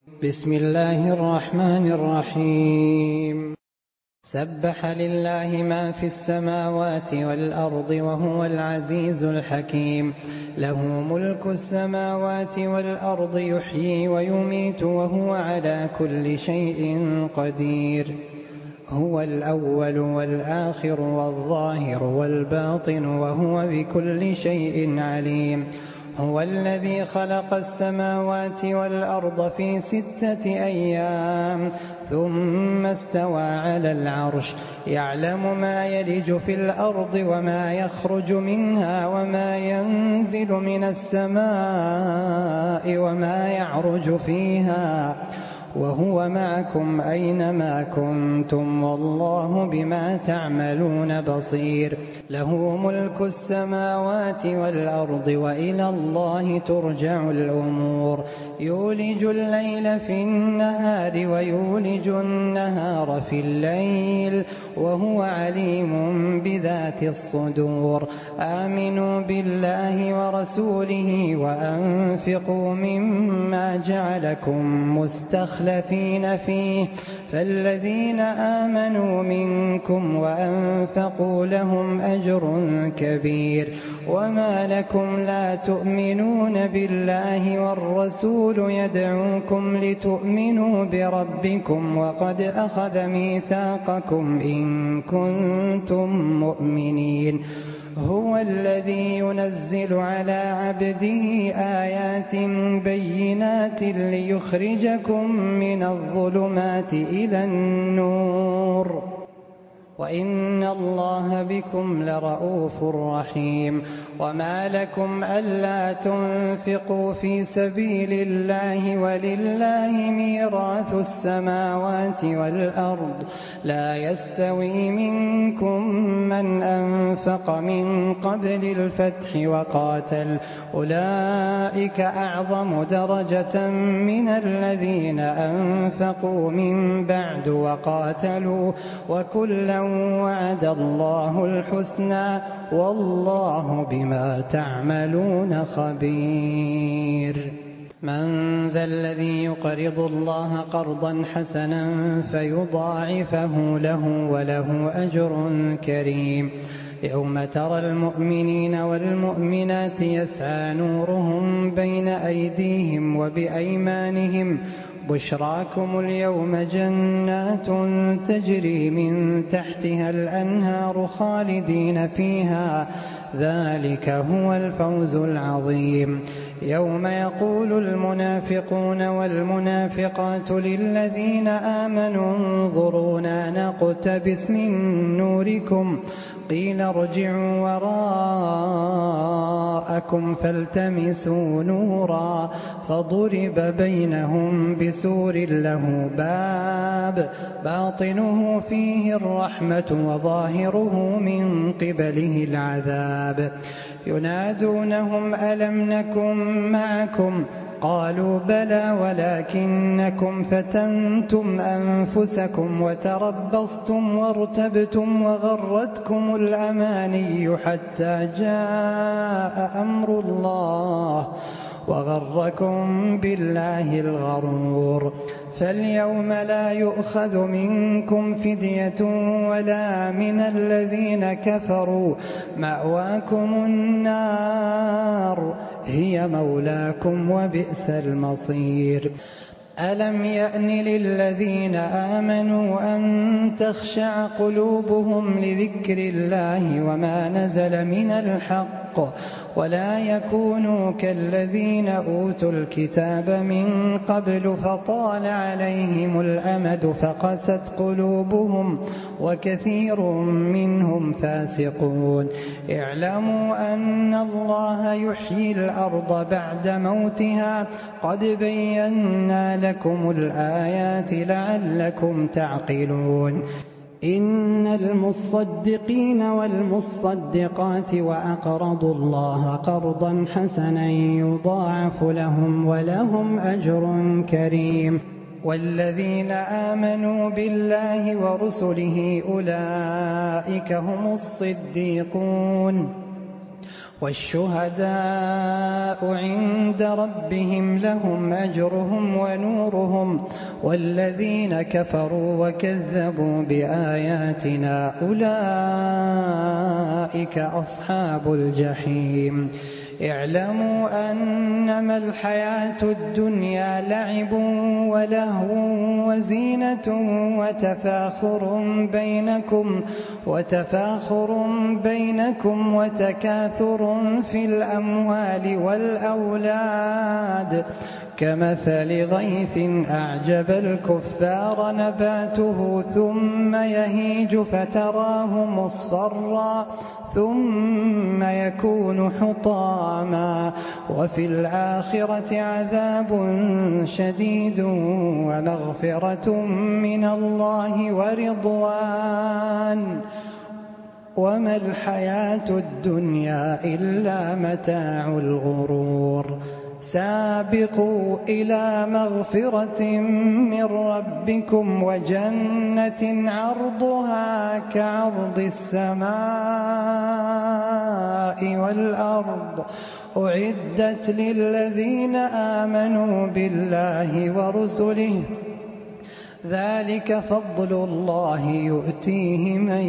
بسم الله الرحمن الرحيم. سبح لله ما في السماوات والأرض وهو العزيز الحكيم. له ملك السماوات والأرض يحيي ويميت وهو على كل شيء قدير. هو الأول والآخر والظاهر والباطن وهو بكل شيء عليم. هو الذي خلق السماوات والأرض في 6 أيام ثم استوى على العرش يعلم ما يلج في الأرض وما يخرج منها وما ينزل من السماء وما يعرج فيها وهو معكم أينما كنتم والله بما تعملون بصير. له ملك السماوات والأرض وإلى الله ترجع الأمور. يولج الليل في النهار ويولج النهار في الليل وهو عليم بذات الصدور. آمنوا بالله ورسوله وأنفقوا مما جعلكم مستخلفين فيه فالذين آمنوا منكم وأنفقوا لهم أجر كبير. وما لكم لا تؤمنون بالله والرسول يدعوكم لتؤمنوا بربكم وقد أخذ ميثاقكم إن كنتم مؤمنين. هو الذي ينزل على عبده آيات بينات ليخرجكم من الظلمات إلى النور وإن الله بكم لرءوف رحيم. وما لكم ألا تنفقوا في سبيل الله ولله ميراث السماوات والأرض لا يستوي منكم من أنفق من قبل الفتح وقاتل أولئك أعظم درجة من الذين أنفقوا من بعد وقاتلوا وكلا وعد الله الحسنى والله بما تعملون خبير. من ذا الذي يقرض الله قرضا حسنا فيضاعفه له وله أجر كريم. يوم ترى المؤمنين والمؤمنات يسعى نورهم بين أيديهم وبأيمانهم بشراكم اليوم جنات تجري من تحتها الأنهار خالدين فيها ذلك هو الفوز العظيم. يوم يقول المنافقون والمنافقات للذين آمنوا انظرونا نقتبس من نوركم قيل ارجعوا وراءكم فالتمسوا نورا فضرب بينهم بسور له باب باطنه فيه الرحمة وظاهره من قبله العذاب. ينادونهم ألم نكن معكم قالوا بلى ولكنكم فتنتم أنفسكم وتربصتم وارتبتم وغرتكم الأماني حتى جاء أمر الله وغركم بالله الغرور. فاليوم لا يؤخذ منكم فدية ولا من الذين كفروا مأواكم النار هي مولاكم وبئس المصير. ألم يأن للذين آمنوا أن تخشع قلوبهم لذكر الله وما نزل من الحق ولا يكونوا كالذين أوتوا الكتاب من قبل فطال عليهم الأمد فقست قلوبهم وكثير منهم فاسقون. اعلموا أن الله يحيي الأرض بعد موتها قد بينا لكم الآيات لعلكم تعقلون. إن المصدقين والمصدقات وأقرضوا الله قرضا حسنا يضاعف لهم ولهم أجر كريم. والذين آمنوا بالله ورسله أولئك هم الصديقون والشهداء عند ربهم لهم أجرهم ونورهم والذين كفروا وكذبوا بآياتنا أولئك أصحاب الجحيم. اعلموا أنما الحياة الدنيا لعب ولهو وزينة وتفاخر بينكم وتكاثر في الأموال والأولاد كمثل غيث أعجب الكفار نباته ثم يهيج فتراه مصفرا ثم يكون حطاما وفي الآخرة عذاب شديد ومغفرة من الله ورضوان وما الحياة الدنيا إلا متاع الغرور. سابقوا إلى مغفرة من ربكم وجنة عرضها كعرض السماء والأرض أعدت للذين آمنوا بالله ورسله ذلك فضل الله يؤتيه من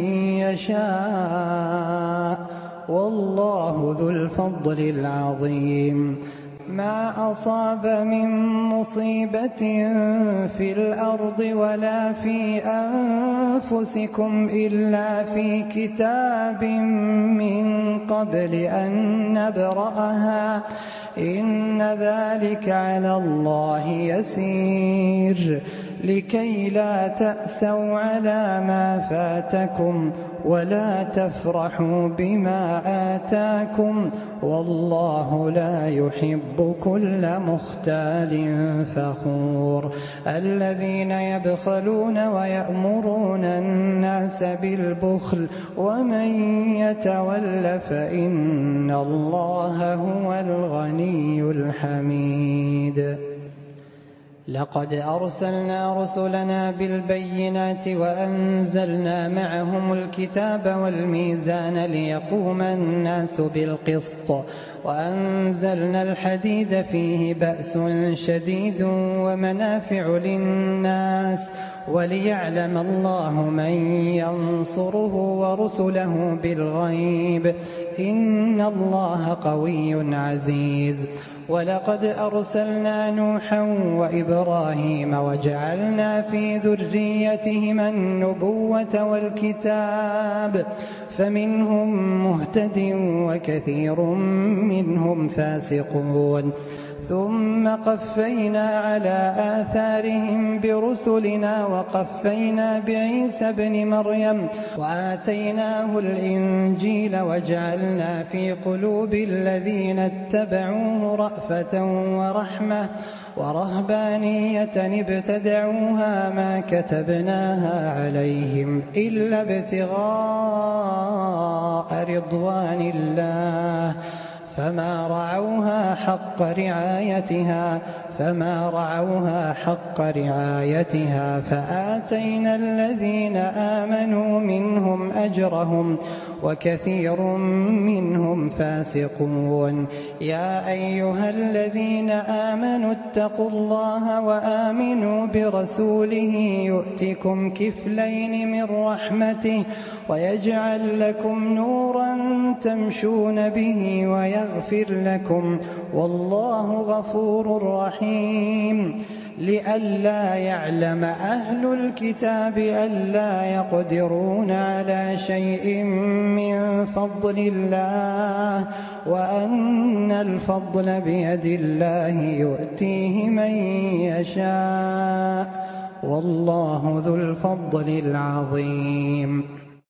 يشاء والله ذو الفضل العظيم. ما أصاب من مصيبة في الأرض ولا في أنفسكم إلا في كتاب من قبل أن نبرأها إن ذلك على الله يسير. لكي لا تأسوا على ما فاتكم ولا تفرحوا بما آتاكم والله لا يحب كل مختال فخور. الذين يبخلون ويأمرون الناس بالبخل ومن يتول فإن الله هو الغني الحميد. لقد أرسلنا رسلنا بالبينات وأنزلنا معهم الكتاب والميزان ليقوم الناس بالقسط وأنزلنا الحديد فيه بأس شديد ومنافع للناس وليعلم الله من ينصره ورسله بالغيب إن الله قوي عزيز. ولقد أرسلنا نوحا وإبراهيم وجعلنا في ذريتهما النبوة والكتاب فمنهم مهتد وكثير منهم فاسقون. ثم قفينا على آثارهم برسلنا وقفينا بعيسى ابن مريم وآتيناه الإنجيل وجعلنا في قلوب الذين اتبعوه رأفة ورحمة ورهبانية ابتدعوها ما كتبناها عليهم إلا ابتغاء رضوان الله فما رعوها حق رعايتها فآتينا الذين آمنوا منهم أجرهم وكثير منهم فاسقون. يا أيها الذين آمنوا اتقوا الله وآمنوا برسوله يؤتكم كفلين من رحمته ويجعل لكم نورا تمشون به ويغفر لكم والله غفور رحيم. لئلا يعلم أهل الكتاب ألا يقدرون على شيء من فضل الله وأن الفضل بيد الله يؤتيه من يشاء والله ذو الفضل العظيم.